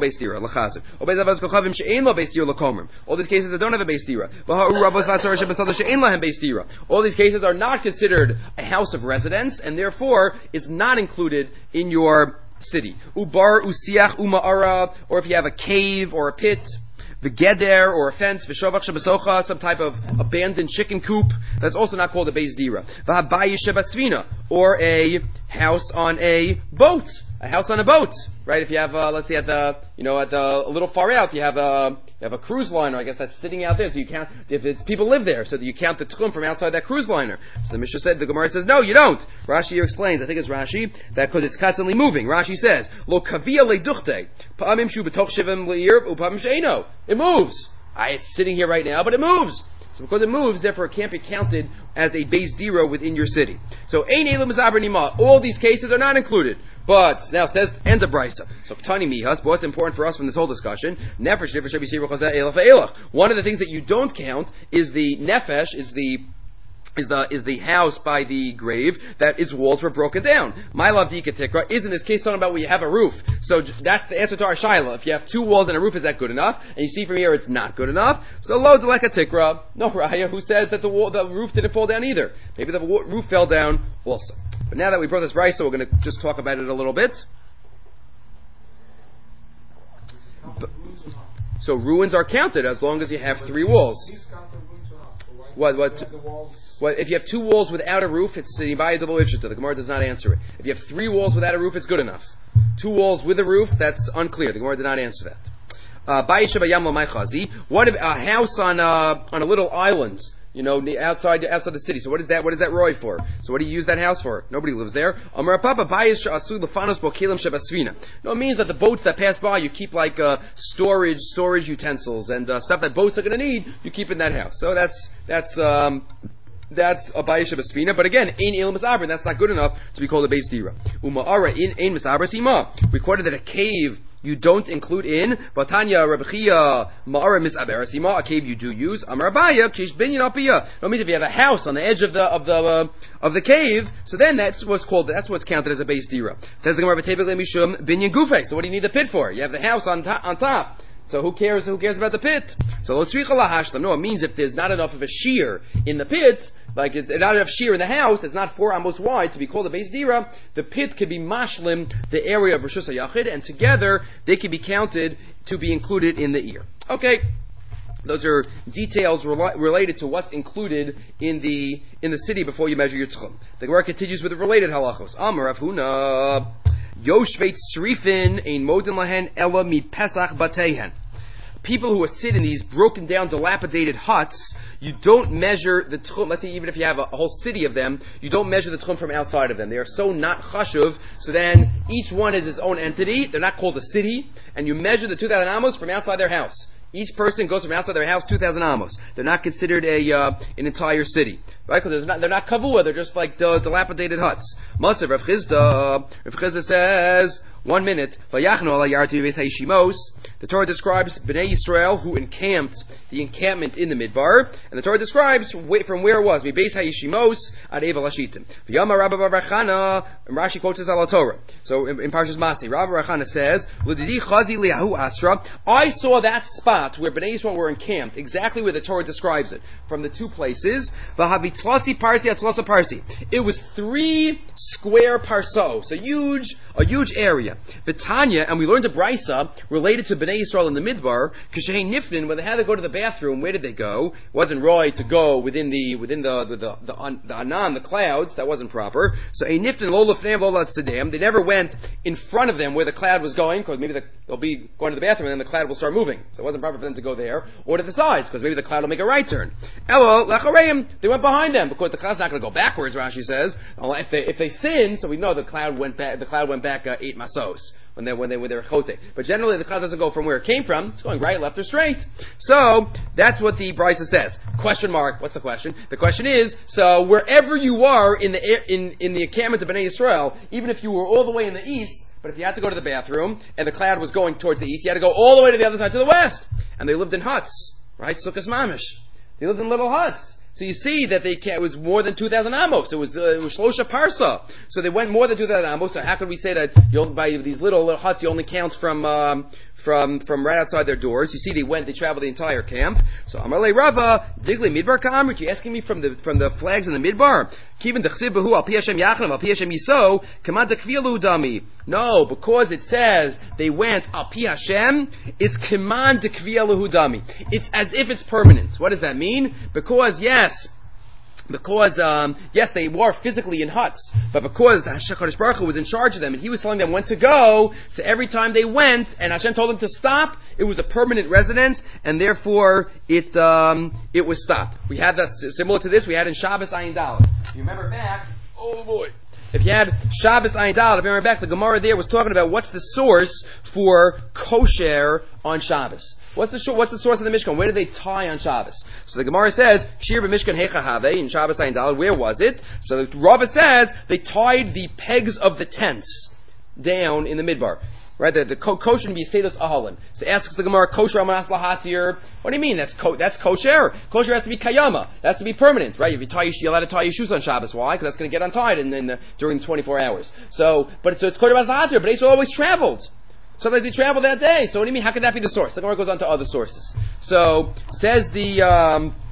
that don't have a beis dira. All these cases are not considered a house of residence, and therefore it's not included in your city. Ubar, usiach, uma'ara, or if you have a cave or a pit, the geder or a fence, v'shovach shebesocha, some type of abandoned chicken coop, that's also not called a beis dira. V'habayi shebasvina, or a house on a boat. A house on a boat, right? If you have, let's say a little far out, you have a cruise liner, I guess that's sitting out there, so you count, if it's people live there, so that you count the tchum from outside that cruise liner. So the Mishnah said, the Gemara says, no, you don't. Rashi here explains, I think it's Rashi, that because it's constantly moving. Rashi says, lo kavia leduchte, pa'amim shu b'toch shivim le'ir, upa'amim she'eno. It moves. It's sitting here right now, but it moves. So because it moves, therefore it can't be counted as a beis dira within your city. So ein elu mezaber nima. All these cases are not included. But now says end of brisa. So Tani Mihas, but what's important for us from this whole discussion? Nefesh one of the things that you don't count is the nefesh, is the house by the grave that its walls were broken down. My love Dika Tikra is in this case talking about where you have a roof. So that's the answer to our shaila. If you have two walls and a roof, is that good enough? And you see from here it's not good enough. So lo Deleka Tikra, no Raya, who says that the roof didn't fall down either. Maybe the roof fell down also. But now that we brought this brisa, we're going to just talk about it a little bit. So ruins are counted as long as you have 3 walls. What? Well, if you have 2 walls without a roof, it's Yibaya double Ifshita. The Gemara does not answer it. If you have 3 walls without a roof, it's good enough. 2 walls with a roof, that's unclear. The Gemara did not answer that. What if a house on a little island, outside the city? So what is that? What is that roy for? So what do you use that house for? Nobody lives there. No, it means that the boats that pass by, you keep like storage utensils and stuff that boats are going to need. You keep in that house. So that's a Bayesha Basfina, but again, Ein Il Misaber, that's not good enough to be called a Beis Dira. Uma'ara Ein Misaber Sima. Recorded that a cave you don't include in. Vatanya Rabchia Ma'ara Misaber Sima. A cave you do use. Amar Abaya Kish Binyan Apiyah. No, means if you have a house on the edge of the cave, so then that's what's counted as a Beis Dira. Says the Gemara V'Tevek Mishum Binyan Gufei. So what do you need the pit for? You have the house on top. So who cares about the pit? So no, it means if there's not enough of a shear in the pit, like not enough shear in the house, it's not 4 amos wide to be called a Beis Dira, the pit could be mashlim, the area of Rishus HaYachid, and together they can be counted to be included in the ear. Okay. Those are details related to what's included in the city before you measure your tchum. The Gemara continues with the related halachos. Amar Rav Huna Yoshveit Srifin ein modin lahen ela mi Pesach batehen. People who sit in these broken down, dilapidated huts, you don't measure the tchum. Let's say even if you have a whole city of them, you don't measure the tchum from outside of them. They are so not chashuv, so then each one is its own entity. They're not called a city, and you measure the 2,000 amos from outside their house. Each person goes from outside their house 2,000 amos. They're not considered an entire city, right? Because they're not kavua. They're just like dilapidated huts. Matzav Rav Chizda says 1 minute. The Torah describes Bnei Yisrael who encamped the encampment in the Midbar, and the Torah describes from where it was. Beis Hayishimos ad Evel Hashitim. V'yama Rabba Bar Chana, and Rashi quotes this al Torah. So in Parshas Masi, Rabba Bar Chana says, "L'didi chazi liahu asra." I saw that spot where Bnei Yisrael were encamped, exactly where the Torah describes it, from the 2 places. V'habitlasi parsi atlasa parsi. It was 3 square parsos, a huge area. V'tanya, and we learned a brisa related to Bnei Yisrael in the Midbar, K'shehei Nifnin, when they had to go to the bathroom, where did they go? It wasn't Roy to go within the Anan, the clouds, that wasn't proper. So a Nifnin lo lefneim lo latsedem, they never went in front of them where the cloud was going, because maybe they'll be going to the bathroom and then the cloud will start moving. So it wasn't proper for them to go there, or to the sides, because maybe the cloud will make a right turn. Elo lachareim, they went behind them, because the cloud's not going to go backwards, Rashi says. If they sin, so we know the cloud went back 8 masos. When they were chote. But generally the cloud doesn't go from where it came from, it's going right, left, or straight. So, that's what the brisa says. Question mark, what's the question? The question is, so wherever you are in the encampment of Bnei Yisrael, even if you were all the way in the east, but if you had to go to the bathroom, and the cloud was going towards the east, you had to go all the way to the other side, to the west. And they lived in huts, right? Sukkos mamish. They lived in little huts. So you see that it was more than 2,000 amos. It was shlosha parsa. So they went more than 2,000 amos. So how can we say that by these little huts you only count from right outside their doors? You see, they traveled the entire camp. So Amalei Rava Digli Midbar Ka'amrit. You asking me from the flags in the Midbar? Kivin dechsiv behu al pi Hashem yachanav al pi Hashem yiso kamad dekvielu dami. No, because it says they went al pi Hashem. It's kamad dekvielu dami. It's as if it's permanent. What does that mean? Because yes, they were physically in huts, but because HaKadosh Baruch Hu was in charge of them and He was telling them when to go, so every time they went and Hashem told them to stop, it was a permanent residence, and therefore it was stopped. We had that similar to this. We had in Shabbos Ayin Daled. If you remember back, oh boy. If you had Shabbos Ayin Daled, if you remember back, the Gemara there was talking about what's the source for kosher on Shabbos. What's the source of the Mishkan? Where did they tie on Shabbos? So the Gemara says, Kshir b'Mishkan heicha in Shabbos Ayin Daled. Where was it? So the Rava says they tied the pegs of the tents down in the Midbar. Right? The kosher can be Seidos Ahalin. So asks the Gemara, kosher amanas lahatir. What do you mean? That's kosher. Kosher has to be kayama. That has to be permanent, right? If you're allowed to tie your shoes on Shabbos. Why? Because that's going to get untied during the 24 hours. So it's kosher amanas lahatir. But Israel always traveled. Sometimes they travel that day. So what do you mean? How could that be the source? The Gemara goes on to other sources. So says the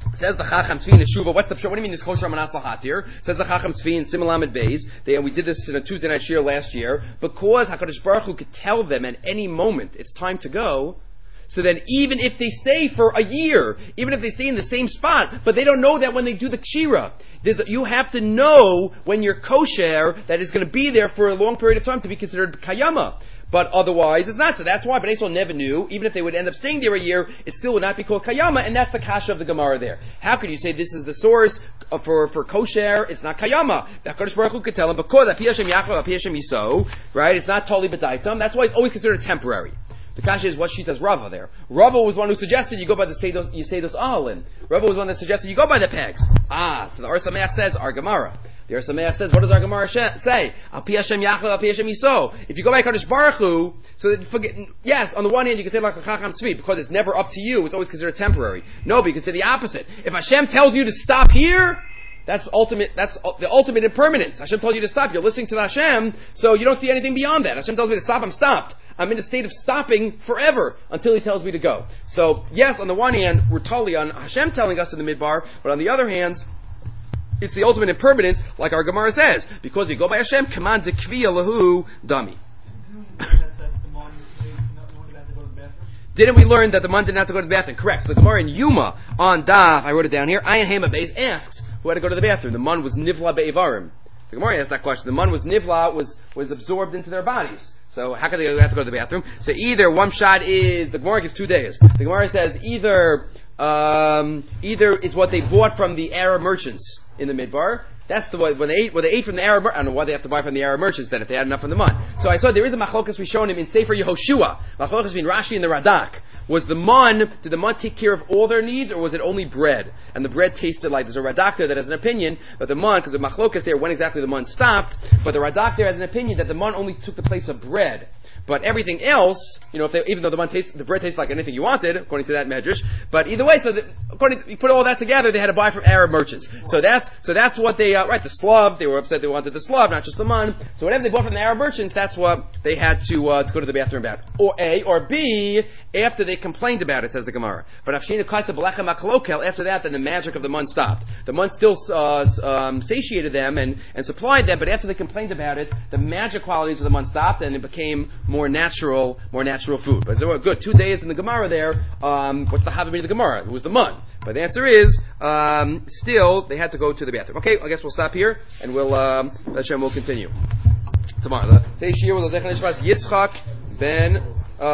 Says the Chacham Tzvi in Teshuva. What's the pshat? What do you mean this kosher manas lahatir? Says the Chacham Tzvi in Simulamed Beis. We did this in a Tuesday night shir last year because Hakadosh Baruch Hu could tell them at any moment it's time to go. So then, even if they stay for a year, even if they stay in the same spot, but they don't know that when they do the kshira, you have to know when you're kosher that it's going to be there for a long period of time to be considered kayama. But otherwise, it's not. So that's why Bnei Yisrael never knew. Even if they would end up staying there a year, it still would not be called kayama, and that's the kasha of the Gemara there. How could you say this is the source for kosher? It's not kayama. The HaKadosh Baruch Hu could tell him, because Api Hashem Yachlo, Api Hashem Yiso, right? It's not totally b'daitam. That's why it's always considered temporary. The kasha is what Shita's Rava there. Rava was one who suggested you go by the Seidos Ahalim. Rava was one that suggested you go by the pegs. So the Or Sameach says, our Gemara. The Or Sameach says, what does our Gemara say? Api Hashem Yachlo, Api Hashem Yiso. If you go by Kadosh Baruch Hu, so that forget, yes, on the one hand you can say like a Chacham Tzvi, because it's never up to you, it's always considered temporary. No, but you can say the opposite. If Hashem tells you to stop here, that's the ultimate impermanence. Hashem told you to stop. You're listening to the Hashem, so you don't see anything beyond that. Hashem tells me to stop, I'm stopped. I'm in a state of stopping forever until He tells me to go. So, yes, on the one hand, we're totally on Hashem telling us in the Midbar, but on the other hand, it's the ultimate impermanence, like our Gemara says. Because we go by Hashem, command zekviya lahu dami. Didn't we learn that the man didn't have to go to the bathroom? Correct. So the Gemara in Yuma on Daf, I wrote it down here, Ayin Hema Beis asks who had to go to the bathroom. The man was nivla be'evarim. The Gemara asks that question. The man was nivla, was absorbed into their bodies. So how could they have to go to the bathroom? So either one shot is, the Gemara gives 2 days. The Gemara says either is what they bought from the Arab merchants in the Midbar. That's the way, when they ate from the Arab, I don't know why they have to buy from the Arab merchants then if they had enough from the man. So I saw there is a machlokas we shown him in Sefer Yehoshua. Machlokas between Rashi and the Radak. Was the man, did the man take care of all their needs, or was it only bread? And the bread tasted like, there's a Radak there that has an opinion, but the man, because the machlokas there, when exactly the man stopped, but the Radak there has an opinion that the man only took the place of bread. But everything else, even though the bread tastes like anything you wanted, according to that medrash, but either way, you put all that together, they had to buy from Arab merchants. So that's what they, the slav, they were upset they wanted the slav, not just the man. So whatever they bought from the Arab merchants, that's what they had to go to the bathroom about. Or A, or B, after they complained about it, says the Gemara. But after that, then the magic of the man stopped. The man still satiated them and supplied them, but after they complained about it, the magic qualities of the man stopped, and it became more natural food. But so good. 2 days in the Gemara there. What's the Havamid of the Gemara? It was the mun. But the answer is still they had to go to the bathroom. Okay, I guess we'll stop here and we'll continue tomorrow. Today's shir was Yitzchak ben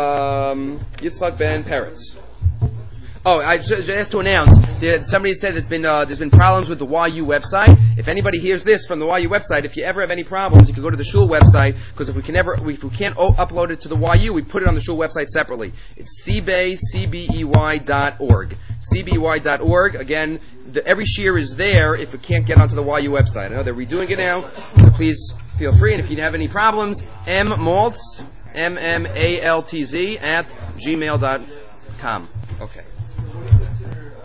Peretz. Oh, I just asked to announce. Somebody said there's been problems with the YU website. If anybody hears this from the YU website, if you ever have any problems, you can go to the shul website, because if we can't upload it to the YU, we put it on the shul website separately. It's cbey.org. cbey.org. Again, every shir is there if it can't get onto the YU website. I know they're redoing it now, so please feel free. And if you have any problems, mmaltz, mmaltz @gmail.com. Okay.